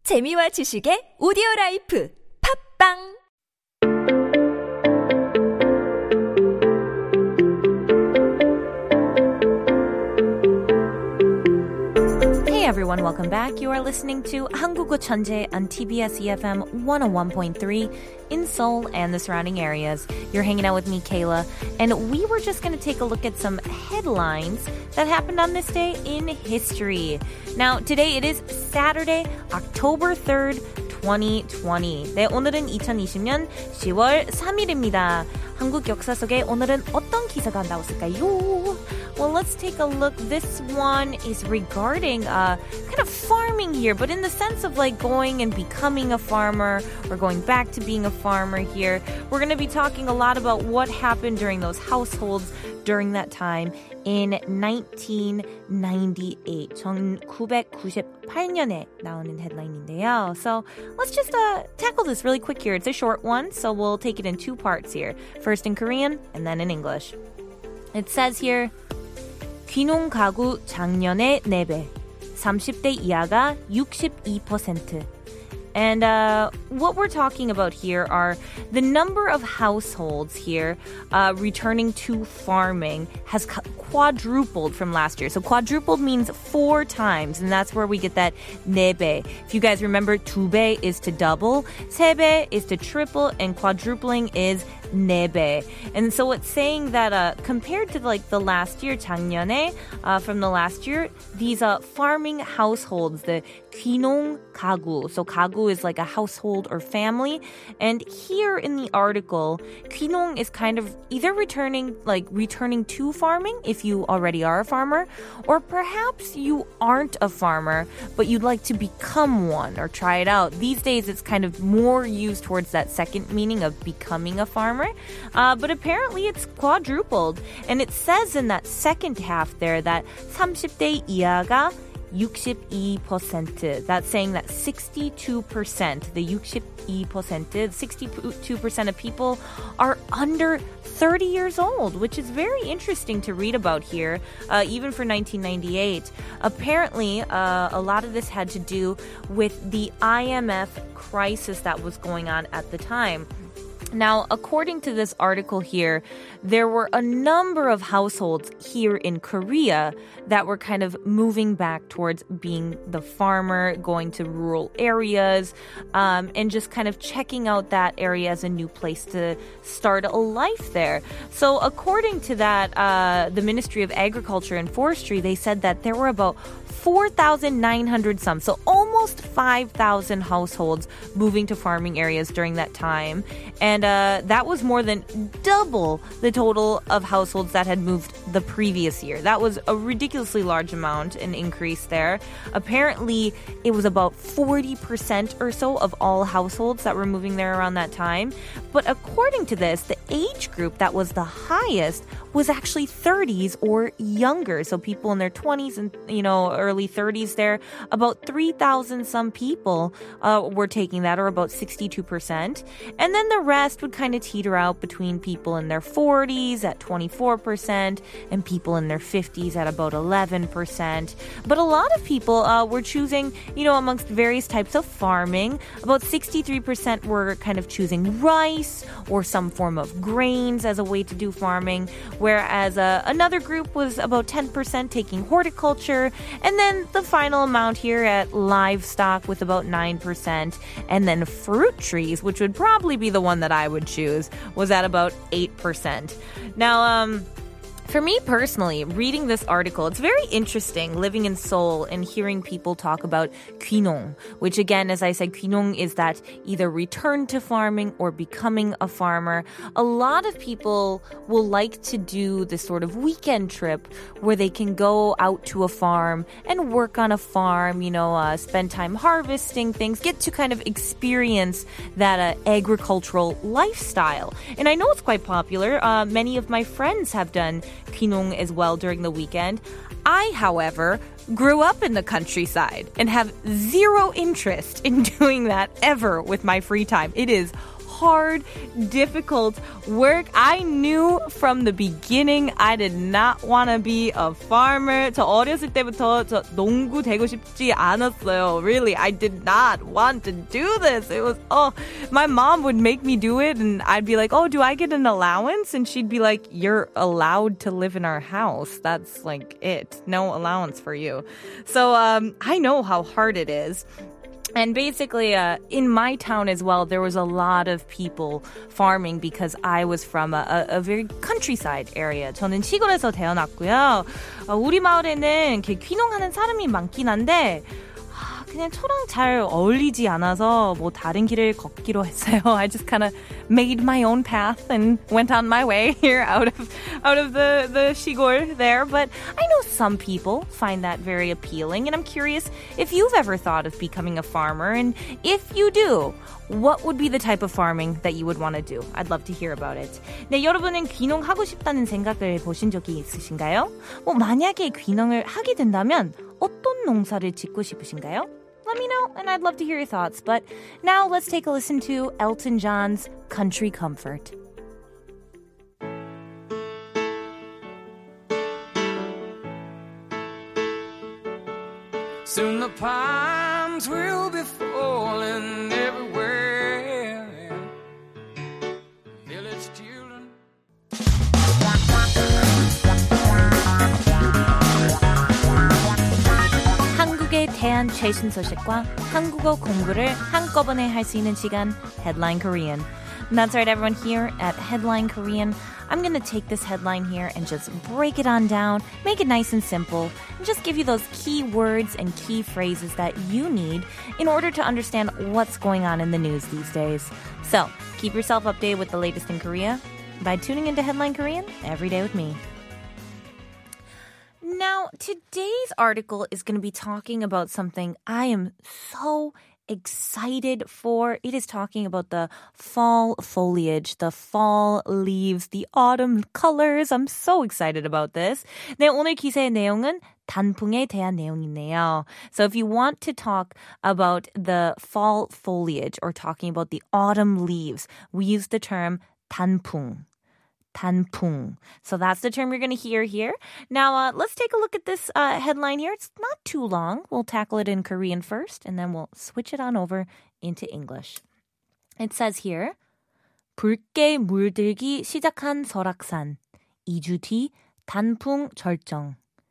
재미와 지식의 오디오라이프 팝빵 Hey everyone, welcome back. You are listening to 한국어 천재 on TBS EFM 101.3 in Seoul and the surrounding areas. You're hanging out with me, Kayla, and we were just going to take a look at some headlines that happened on this day in history. Now, today it is Saturday, October 3rd, 2020. 네, 오늘은 2020년 10월 3일입니다. 한국 역사 속에 오늘은 어떤 기사가 나왔을까요? Well, let's take a look. This one is regarding kind of farming here, but in the sense of like going and becoming a farmer or going back to being a farmer here. We're going to be talking a lot about what happened during those households during that time in 1998. 1998년에 나오는 headline인데요. So let's just tackle this really quick here. It's a short one, so we'll take it in two parts here. First in Korean and then in English. It says here, 귀농 가구 작년에 4배, 30대 이하가 62%. And what we're talking about here are the number of households here returning to farming has quadrupled from last year. So quadrupled means 4 times, and that's where we get that 4배. If you guys remember, 2배 is to double, 3배 is to triple, and quadrupling is 4배. And so it's saying that compared to like the last year, 작년에, from the last year, these farming households, the 귀농 가구. So 가구 is like a household or family. And here in the article, 귀농 is kind of either returning to farming if you already are a farmer, or perhaps you aren't a farmer, but you'd like to become one or try it out. These days, it's kind of more used towards that second meaning of becoming a farmer. But apparently it's quadrupled. And it says in that second half there that 30대 이하가 62%. That's saying that 62%, the 62%, 62% of people are under 30 years old, which is very interesting to read about here, even for 1998. Apparently, a lot of this had to do with the IMF crisis that was going on at the time. Now, according to this article here, there were a number of households here in Korea that were kind of moving back towards being the farmer, going to rural areas, and just kind of checking out that area as a new place to start a life there. So according to that, the Ministry of Agriculture and Forestry, they said that there were about 4,900 some, so almost 5,000 households moving to farming areas during that time. And that was more than double the total of households that had moved the previous year. That was a ridiculously large amount, an increase there. Apparently, it was about 40% or so of all households that were moving there around that time. But according to this, the age group that was the highest was actually 30s or younger. So people in their 20s and, early 30s there. About 3,000 some people were taking that, or about 62%. And then the rest would kind of teeter out between people in their 40s at 24% and people in their 50s at about 11%. But a lot of people were choosing, amongst various types of farming. About 63% were kind of choosing rice or some form of grains as a way to do farming, whereas another group was about 10% taking horticulture, and then the final amount here at livestock with about 9%, and then fruit trees, which would probably be the one that I would choose, was at about 8%. Now, for me personally, reading this article, it's very interesting living in Seoul and hearing people talk about 귀농, which again, as I said, 귀농 is that either return to farming or becoming a farmer. A lot of people will like to do this sort of weekend trip where they can go out to a farm and work on a farm, spend time harvesting things, get to kind of experience that agricultural lifestyle. And I know it's quite popular. Many of my friends have done 귀농 as well during the weekend. I, however, grew up in the countryside and have zero interest in doing that ever with my free time. It is hard, difficult work. I knew from the beginning I did not want to be a farmer. 저 어렸을 때부터 저 농구 되고 싶지 않았어요. Really, I did not want to do this. It was, my mom would make me do it and I'd be like, do I get an allowance? And she'd be like, you're allowed to live in our house. That's like it. No allowance for you. So I know how hard it is. And basically, in my town as well, there was a lot of people farming because I was from a very countryside area. 저는 시골에서 태어났고요. 우리 마을에는 이렇게 귀농하는 사람이 많긴 한데 그냥 저랑 잘 어울리지 않아서 뭐 다른 길을 걷기로 했어요. I just kind of made my own path and went on my way here out of the 시골 there. But I know some people find that very appealing, and I'm curious if you've ever thought of becoming a farmer, and if you do, what would be the type of farming that you would want to do? I'd love to hear about it. 네, 여러분은 귀농하고 싶다는 생각을 보신 적이 있으신가요? 만약에 귀농을 하게 된다면 어떤 농사를 짓고 싶으신가요? Let me know, and I'd love to hear your thoughts. But now let's take a listen to Elton John's Country Comfort. Soon the palms will be falling everywhere. Village children. 한국에 대한 최신 소식과 한국어 공부를 한꺼번에 할 수 있는 시간, Headline Korean. And that's right, everyone. Here at Headline Korean, I'm going to take this headline here and just break it on down, make it nice and simple, and just give you those key words and key phrases that you need in order to understand what's going on in the news these days. So, keep yourself updated with the latest in Korea by tuning into Headline Korean every day with me. Now, today's article is going to be talking about something I am so excited for. It is talking about the fall foliage, the fall leaves, the autumn colors. I'm so excited about this. 네, 오늘 기사의 내용은 단풍에 대한 내용이네요. So if you want to talk about the fall foliage or talking about the autumn leaves, we use the term 단풍. 단풍. So that's the term you're going to hear here. Now, let's take a look at this headline here. It's not too long. We'll tackle it in Korean first, and then we'll switch it on over into English. It says here, 붉게 물들기 시작한 설악산. 2주 뒤 단풍 절정.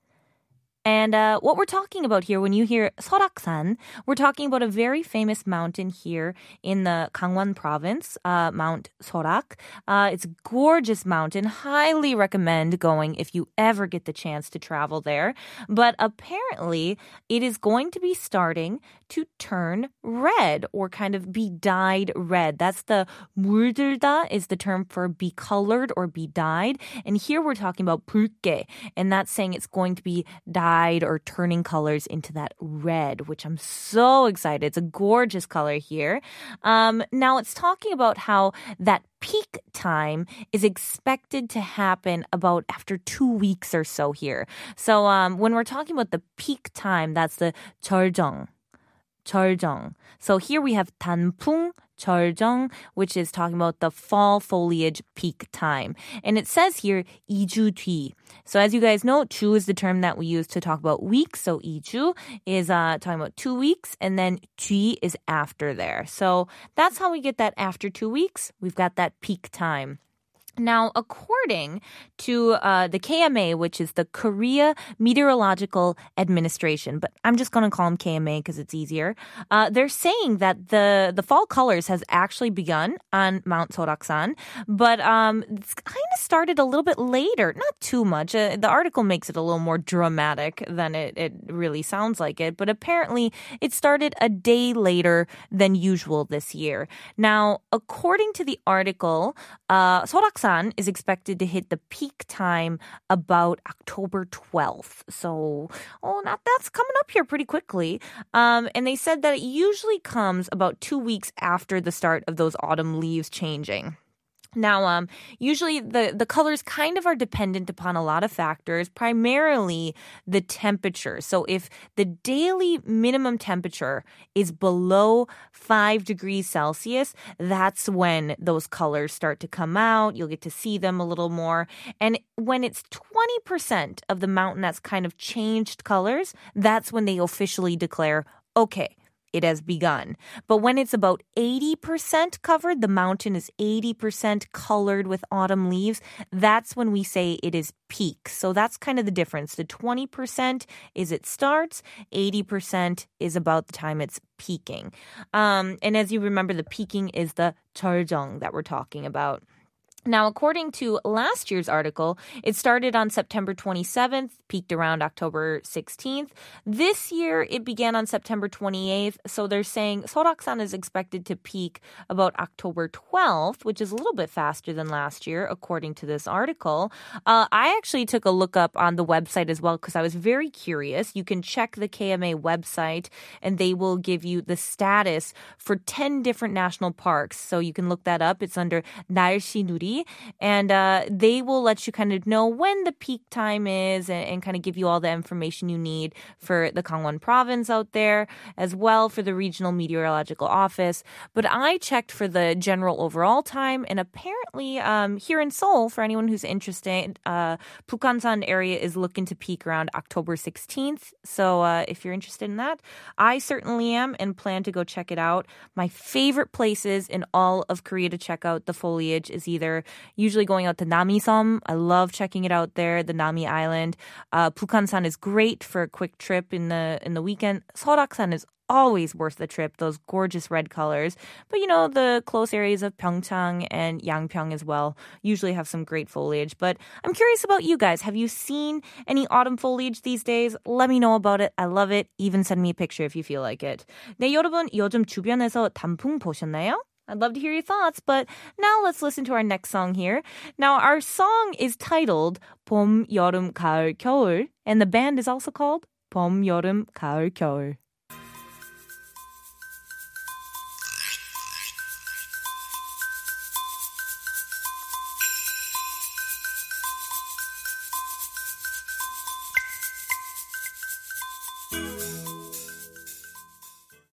And what we're talking about here, when you hear 설악산, we're talking about a very famous mountain here in the Gangwon province, Mount Sorak. It's a gorgeous mountain. Highly recommend going if you ever get the chance to travel there. But apparently, it is going to be starting to turn red or kind of be dyed red. That's the 물들다 is the term for be colored or be dyed. And here we're talking about 붉게, and that's saying it's going to be dyed or turning colors into that red, which I'm so excited. It's a gorgeous color here. Now it's talking about how that peak time is expected to happen about after 2 weeks or so here. So when we're talking about the peak time, that's the 절정. So here we have 단풍, 절정, which is talking about the fall foliage peak time. And it says here, 2주 뒤. So as you guys know, 주 is the term that we use to talk about weeks. So 2주 is talking about 2 weeks, and then 뒤 is after there. So that's how we get that after 2 weeks. We've got that peak time. Now, according to the KMA, which is the Korea Meteorological Administration, but I'm just going to call them KMA because it's easier, they're saying that the fall colors has actually begun on Mount Soraksan, but it's kind of started a little bit later, not too much. The article makes it a little more dramatic than it really sounds like it, but apparently it started a day later than usual this year. Now, according to the article, Soraksan is expected to hit the peak time about October 12th. So, that's coming up here pretty quickly. And they said that it usually comes about 2 weeks after the start of those autumn leaves changing. Now, usually the colors kind of are dependent upon a lot of factors, primarily the temperature. So if the daily minimum temperature is below 5 degrees Celsius, that's when those colors start to come out. You'll get to see them a little more. And when it's 20% of the mountain that's kind of changed colors, that's when they officially declare, okay, it has begun. But when it's about 80% covered, the mountain is 80% colored with autumn leaves, that's when we say it is peak. So that's kind of the difference. The 20% is it starts, 80% is about the time it's peaking. And as you remember, the peaking is the 절정 that we're talking about. Now, according to last year's article, it started on September 27th, peaked around October 16th. This year, it began on September 28th. So they're saying 설악산 is expected to peak about October 12th, which is a little bit faster than last year, according to this article. I actually took a look up on the website as well because I was very curious. You can check the KMA website, and they will give you the status for 10 different national parks. So you can look that up. It's under 날씨누리. And they will let you kind of know when the peak time is and kind of give you all the information you need for the Gangwon province out there, as well for the regional meteorological office. But I checked for the general overall time, and apparently here in Seoul, for anyone who's interested, Bukhansan area is looking to peak around October 16th. So if you're interested in that, I certainly am and plan to go check it out. My favorite places in all of Korea to check out the foliage is either usually going out to Namiseom. I love checking it out there, the Nami Island. Bukhansan is great for a quick trip in the weekend. 설악산 is always worth the trip, those gorgeous red colors. But, you know, the close areas of Pyeongchang and Yangpyeong as well usually have some great foliage. But I'm curious about you guys. Have you seen any autumn foliage these days? Let me know about it. I love it. Even send me a picture if you feel like it. 네, 여러분, 요즘 주변에서 단풍 보셨나요? I'd love to hear your thoughts, but now let's listen to our next song here. Now, our song is titled 봄, 여름, 가을, 겨울, and the band is also called 봄, 여름, 가을, 겨울.